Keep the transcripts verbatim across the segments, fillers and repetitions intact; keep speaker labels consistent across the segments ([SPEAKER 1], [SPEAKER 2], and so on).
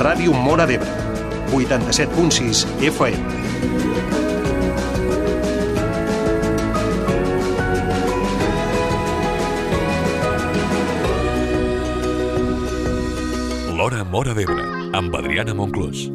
[SPEAKER 1] Ràdio Móra d'Ebre, vuitanta-set punt sis F M.
[SPEAKER 2] L'Hora Móra d'Ebre, amb Adriana Monclús.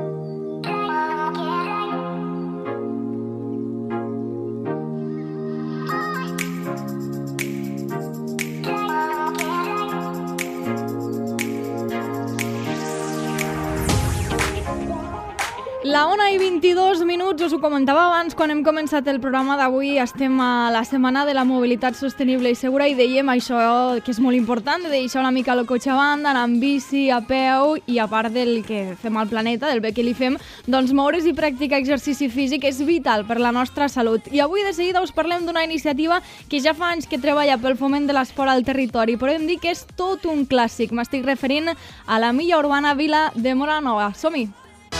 [SPEAKER 3] La una i vint-i-dos minuts, us ho comentava abans quan hem començat el programa d'avui. Estem a la setmana de la mobilitat sostenible i segura i dèiem això que és molt important, de deixar una mica el cotxe a banda, anar amb bici, a peu, i a part del que fem al planeta, del bé que li fem, doncs moure's i practicar exercici físic és vital per la nostra salut. I avui de seguida us parlem d'una iniciativa que ja fa anys que treballa pel foment de l'esport al territori. Podem dir que és tot un clàssic. M'estic referint a la Milla Urbana Vila de Móra la Nova. Som-hi!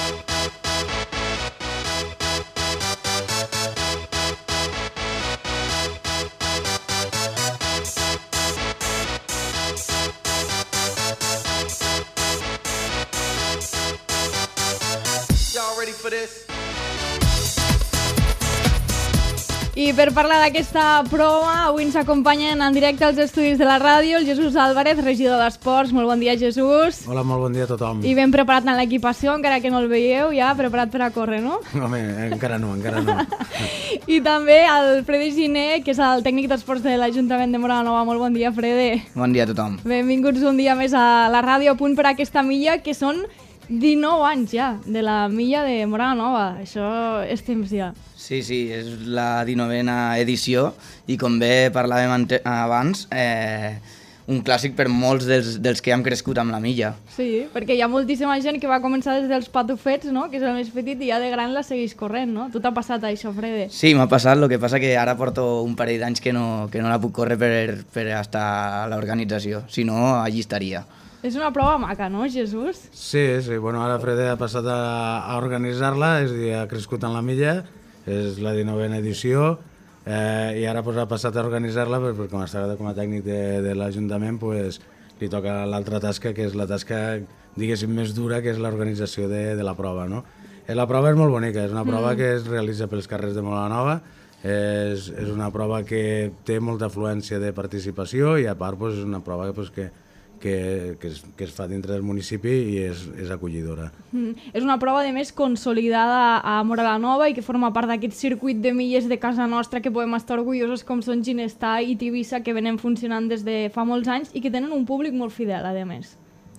[SPEAKER 3] I per parlar d'aquesta prova, avui ens acompanyen en directe als estudis de la ràdio el Jesús Álvarez, regidor d'Esports. Molt bon dia, Jesús.
[SPEAKER 4] Hola, molt bon dia a tothom.
[SPEAKER 3] I ben preparat en l'equipació, encara que no el veieu, ja preparat per a córrer, no?
[SPEAKER 4] Home, encara no, encara no.
[SPEAKER 3] I també el Frede Giner, que és el tècnic d'esports de l'Ajuntament de Móra la Nova. Molt bon dia, Frede.
[SPEAKER 5] Bon dia a tothom.
[SPEAKER 3] Benvinguts un dia més a la ràdio, a punt per a aquesta milla, que són dinou anys ja, de la milla de Móra la Nova. Això és temps ja.
[SPEAKER 5] Sí, sí, és la dinovena edició i com bé parlàvem ante- abans, eh, un clàssic per molts dels, dels que hem crescut amb la milla.
[SPEAKER 3] Sí, perquè hi ha moltíssima gent que va començar des dels patufets, no?, que és el més petit, i ja de gran la segueix corrent, no? Tu t'ha passat això, Frede?
[SPEAKER 5] Sí, m'ha passat, el que passa que ara porto un parell d'anys que no, que no la puc córrer per, per estar a l'organització, si no, allí estaria.
[SPEAKER 3] És una prova maca, no, Jesús?
[SPEAKER 4] Sí, sí, bueno, ara Frede ha passat a, a organitzar-la, és a dir, ha crescut en la milla, és la dinovena edició, eh, i ara pues, ha passat a organitzar-la, perquè com està com a tècnic de, de l'Ajuntament, pues, li toca l'altra tasca, que és la tasca, diguéssim, més dura, que és l'organització de, de la prova, no? Eh, la prova és molt bonica, és una prova mm. que es realitza pels carrers de Móra la Nova, és, és una prova que té molta afluència de participació i a part pues, és una prova pues, que Que, que, es, que es fa dintre del municipi i és, és acollidora.
[SPEAKER 3] Mm. És una prova, de més, consolidada a Móra la Nova i que forma part d'aquest circuit de milles de casa nostra que podem estar orgullosos, com són Ginestar i Tivissa, que venen funcionant des de fa molts anys i que tenen un públic molt fidel, a més.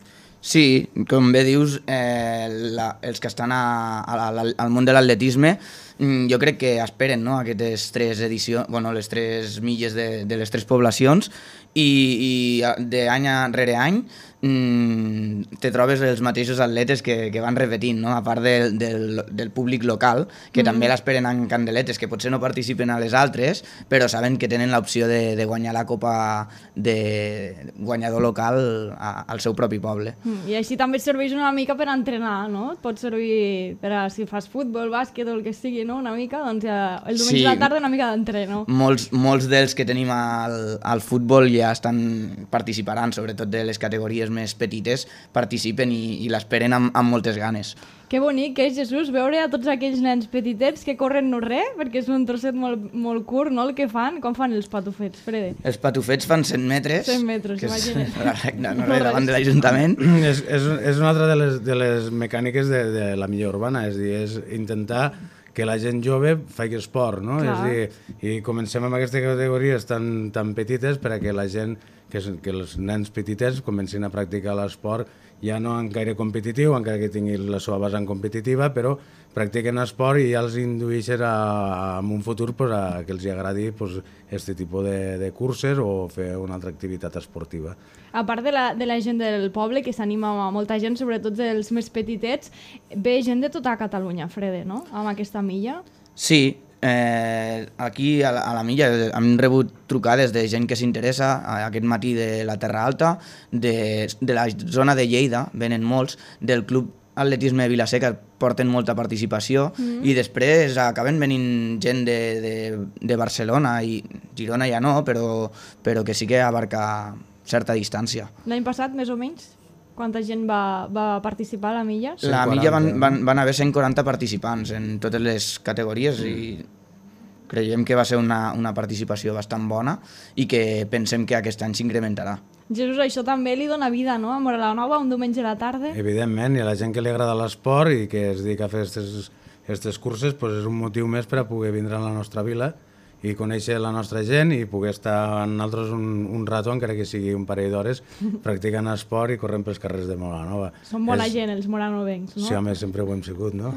[SPEAKER 5] Sí, com bé dius, eh, la, els que estan a, a, a, al món de l'atletisme, jo crec que esperen, no?, aquestes tres edicions, bueno, les tres milles de, de les tres poblacions, i, i d'any rere any mm, te trobes els mateixos atletes que, que van repetint, no?, a part del, del, del públic local, que mm. també l'esperen en candeletes, que potser no participen a les altres, però saben que tenen l'opció de, de guanyar la copa de guanyador local a, al seu propi poble.
[SPEAKER 3] Mm. I així també et serveix una mica per entrenar, no? Et pot servir per a si fas futbol, bàsquet o el que sigui, no?, una mica, doncs ja el diumenge
[SPEAKER 5] sí.
[SPEAKER 3] a la tarda una mica d'entreno.
[SPEAKER 5] Molts, molts dels que tenim al, al futbol ja estan participaran, sobretot de les categories més petites, participen i, i l'esperen amb, amb moltes ganes.
[SPEAKER 3] Que bonic que és, Jesús, veure a tots aquells nens petitets que corren no res, perquè és un trosset molt, molt curt, no?, el que fan. Com fan els patufets, Frede?
[SPEAKER 5] Els patufets fan cent metres.
[SPEAKER 3] cent metres, imagina't.
[SPEAKER 5] No, no res, davant de l'Ajuntament.
[SPEAKER 4] és, és, és una altra de les, de les mecàniques de, de la milla urbana, és dir, és intentar que la gent jove faci esport, no? És dir, i comencem amb aquestes categories tan, tan petites per a que la gent, que, que els nens petitets comencin a practicar l'esport ja no en gaire competitiu, encara que tingui la seva vessant competitiva, però practiquen esport i ja els indueixen a, a, en un futur pues, a que els agradi pues, este tipus de, de curses o fer una altra activitat esportiva.
[SPEAKER 3] A part de la, de la gent del poble, que s'anima a molta gent, sobretot dels més petitets, ve gent de tota Catalunya, Frede, no?, amb aquesta milla.
[SPEAKER 5] Sí, eh, aquí a la, a la milla hem rebut trucades de gent que s'interessa, aquest matí de la Terra Alta, de, de la zona de Lleida, venen molts, del Club Atletisme de Vilaseca porten molta participació mm. i després acaben venint gent de, de, de Barcelona i Girona ja no, però, però que sí que abarca certa distància.
[SPEAKER 3] L'any passat, més o menys, Quanta gent va, va participar a la milla?
[SPEAKER 5] La milla van, van, van haver cent quaranta participants en totes les categories i creiem que va ser una, una participació bastant bona i que pensem que aquest any s'incrementarà.
[SPEAKER 3] Jesús, això també li dona vida, no?, a Móra la Nova, un diumenge a la tarda.
[SPEAKER 4] Evidentment, i a la gent que li agrada l'esport i que es dedica a fer aquestes curses, pues és un motiu més per a poder vindre a la nostra vila i conèixer la nostra gent i poder estar amb nosaltres un, un rato, encara que sigui un parell d'hores, practicant esport i corrent pels carrers de Móra la Nova.
[SPEAKER 3] Són bona
[SPEAKER 4] és...
[SPEAKER 3] gent, els moranovencs, no?
[SPEAKER 4] Sí, home, sempre ho hem sigut, no?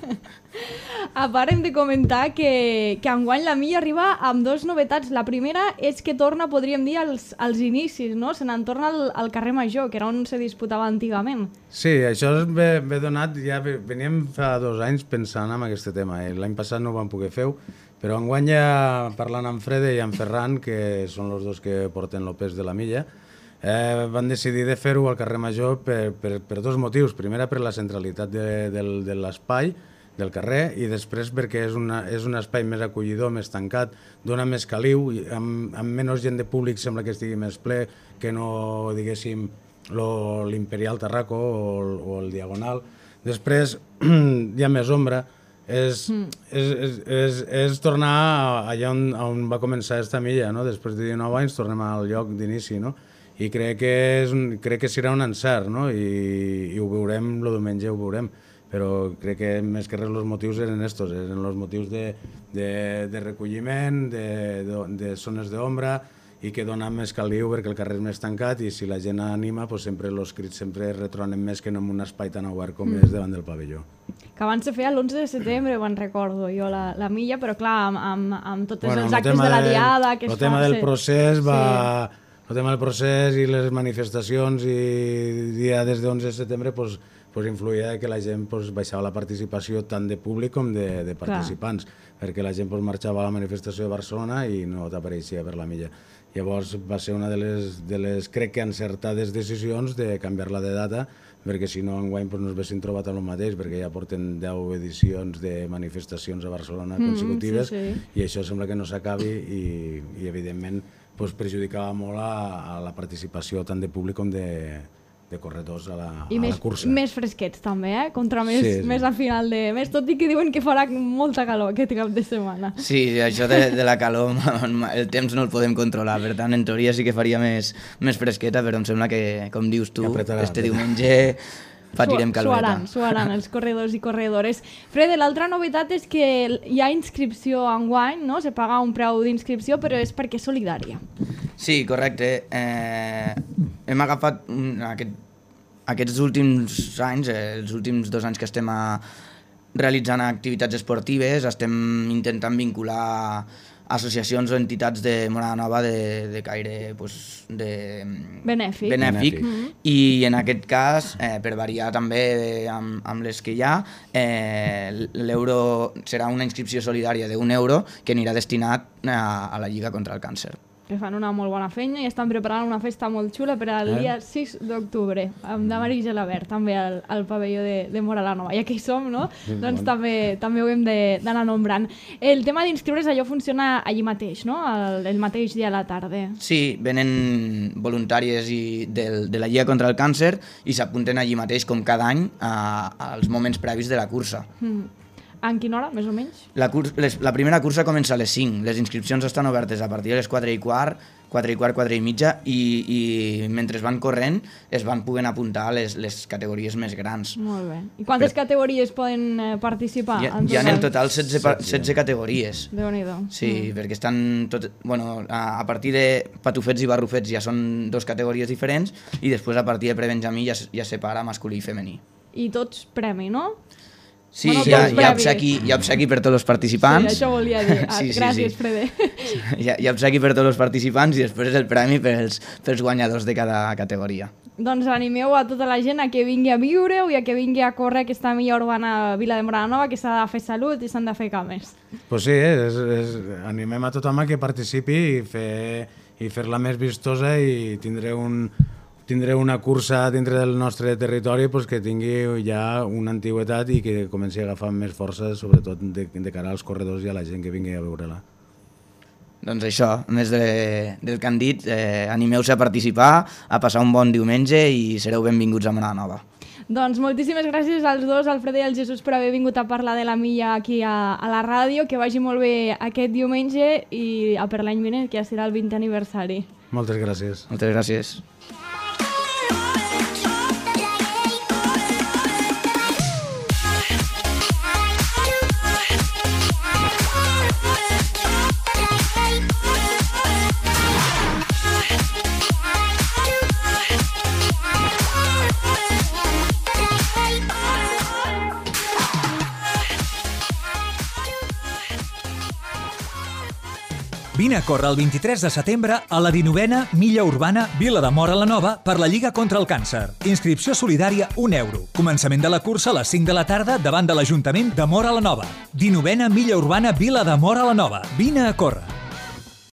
[SPEAKER 3] A part, hem de comentar que, que enguany la milla arriba amb dues novetats. La primera és que torna, podríem dir, als, als inicis, no? Se n'en torna al, al carrer Major, que era on se disputava antigament.
[SPEAKER 4] Sí, això ve, ve donat, ja veníem fa dos anys pensant en aquest tema. L'any passat no ho vam poder fer, però enguany ja parlant amb Frede i amb Ferran, que són els dos que porten el pes de la milla, eh, van decidir de fer-ho al carrer Major per, per, per dos motius. Primera, per la centralitat de, de, de l'espai, del carrer, i després perquè és, una, és un espai més acollidor, més tancat, dona més caliu, i amb, amb menys gent de públic sembla que estigui més ple que no, diguéssim, l'Imperial Tarraco o, o el Diagonal. Després hi ha més ombra, és, mm. és, és, és, és tornar allà on, on va començar esta milla, no? Després de dinou anys tornem al lloc d'inici, no? I crec que, és un, crec que serà un encert, no? I, i ho veurem, el diumenge ho veurem, però crec que més que res els motius eren estos, eren els motius de, de, de recolliment, de, de, de zones d'ombra i que donen més caliu perquè el carrer és més tancat i si la gent anima, pues sempre els crits sempre retronen més que no en un espai tan obert com mm. és davant del pavelló.
[SPEAKER 3] Que abans se feia l'onze de setembre, me'n recordo jo, la, la milla, però clar, amb, amb, amb tots
[SPEAKER 4] bueno,
[SPEAKER 3] els actes de la diada que es
[SPEAKER 4] fa... El tema del procés va...
[SPEAKER 3] Sí.
[SPEAKER 4] El tema del procés i les manifestacions i diades de onze de setembre pues, pues influïa que la gent pues, baixava la participació tant de públic com de, de participants, clar. Perquè la gent pues, marxava a la manifestació de Barcelona i no t'apareixia per la milla. Llavors va ser una de les, de les crec que encertades decisions de canviar-la de data, perquè si no enguany pues, no es haguessin trobat el mateix, perquè ja porten deu edicions de manifestacions a Barcelona consecutives mm, sí, sí. I això sembla que no s'acabi i, i evidentment pues, perjudicava molt a, a la participació tant de públic com de, de corredors a la,
[SPEAKER 3] I
[SPEAKER 4] a
[SPEAKER 3] més,
[SPEAKER 4] la cursa.
[SPEAKER 3] I més fresquets també, eh? Contra més,
[SPEAKER 4] sí, sí.
[SPEAKER 3] més a final de mes, tot i que diuen que farà molta calor aquest cap de setmana.
[SPEAKER 5] Sí, això de, de la calor, el temps no el podem controlar, per tant, en teoria sí que faria més, més fresqueta, però em sembla que, com dius tu, apretarà, este diumenge patirem caloreta.
[SPEAKER 3] Suaran, suaran els corredors i corredores. Frede, l'altra novetat és que hi ha inscripció enguany, no? Se paga un preu d'inscripció, però és perquè és solidària.
[SPEAKER 5] Sí, correcte. Eh, hem agafat un, aquest, aquests últims anys, eh, els últims dos anys que estem a, realitzant activitats esportives, estem intentant vincular associacions o entitats de Móra la Nova de, de caire pues, de,
[SPEAKER 3] benèfic,
[SPEAKER 5] benèfic. Mm-hmm. I en aquest cas, eh, per variar també amb, amb les que hi ha, eh, l'euro serà una inscripció solidària d'un euro que anirà destinat a, a la Lliga contra el Càncer.
[SPEAKER 3] Que fan una molt bona feina i estan preparant una festa molt xula per al eh? dia sis d'octubre, amb Damaris Gelabert, també al, al pavelló de, de Móra la Nova. Ja que hi som, no? Sí, doncs bon. també, també ho hem d'anar nombrant. El tema d'inscriure's, allò funciona allí mateix, no? El, el mateix dia a la tarda.
[SPEAKER 5] Sí, venen voluntàries i del, de la Lliga contra el Càncer i s'apunten allí mateix, com cada any, a, als moments previs de la cursa.
[SPEAKER 3] Mm. En quina hora, més o menys?
[SPEAKER 5] La, curs, les, la primera cursa comença a les cinc. Les inscripcions estan obertes a partir de les quatre i quart, quatre i quart, quatre i mitja, i, i mentre van corrent es van poder apuntar les, les categories més grans.
[SPEAKER 3] Molt bé. I quantes per... categories poden eh, participar?
[SPEAKER 5] Hi ha en total, en total setze, setze categories.
[SPEAKER 3] Déu-n'hi-do.
[SPEAKER 5] Sí, mm. perquè estan tot, bueno, a, a partir de patufets i barrufets ja són dos categories diferents i després a partir de prebenjamí ja, ja separa masculí i femení.
[SPEAKER 3] I tots premi, no?
[SPEAKER 5] Sí, bueno, hi, ha, hi, ha obsequi, hi ha obsequi per tots els participants.
[SPEAKER 3] Sí, això volia dir. Ah, sí, sí, gràcies, sí. Frede.
[SPEAKER 5] Hi ha, hi ha obsequi per tots els participants i després és el premi pels, pels guanyadors de cada categoria.
[SPEAKER 3] Doncs animeu a tota la gent a que vingui a viure-ho i a que vingui a córrer aquesta milla urbana Vila de Móra la Nova, que s'ha de fer salut i s'han de fer cames.
[SPEAKER 4] Pues sí, és, és, animem a tothom a que participi i, fer, i fer-la més vistosa i tindré un... tindré una cursa dintre del nostre territori pues, que tingui ja una antiguitat i que comenci a agafar més força, sobretot de, de cara als corredors i a la gent que vingui a veure-la.
[SPEAKER 5] doncs això, a més de, del que han dit, eh, animeu-se a participar, a passar un bon diumenge i sereu benvinguts a Móra la Nova.
[SPEAKER 3] Doncs moltíssimes gràcies als dos, Alfredo i al Jesús, per haver vingut a parlar de la milla aquí a, a la ràdio, que vagi molt bé aquest diumenge i a per l'any vinent, que ja serà el vintè aniversari.
[SPEAKER 4] Moltes gràcies.
[SPEAKER 5] Moltes gràcies.
[SPEAKER 6] Vine a córrer el vint-i-tres de setembre a la dinovena Milla Urbana Vila de Móra la Nova per la Lliga contra el Càncer. Inscripció solidària un euro. Començament de la cursa a les cinc de la tarda davant de l'Ajuntament de Móra la Nova. dinovena Milla Urbana Vila de Móra la Nova. Vine a córrer.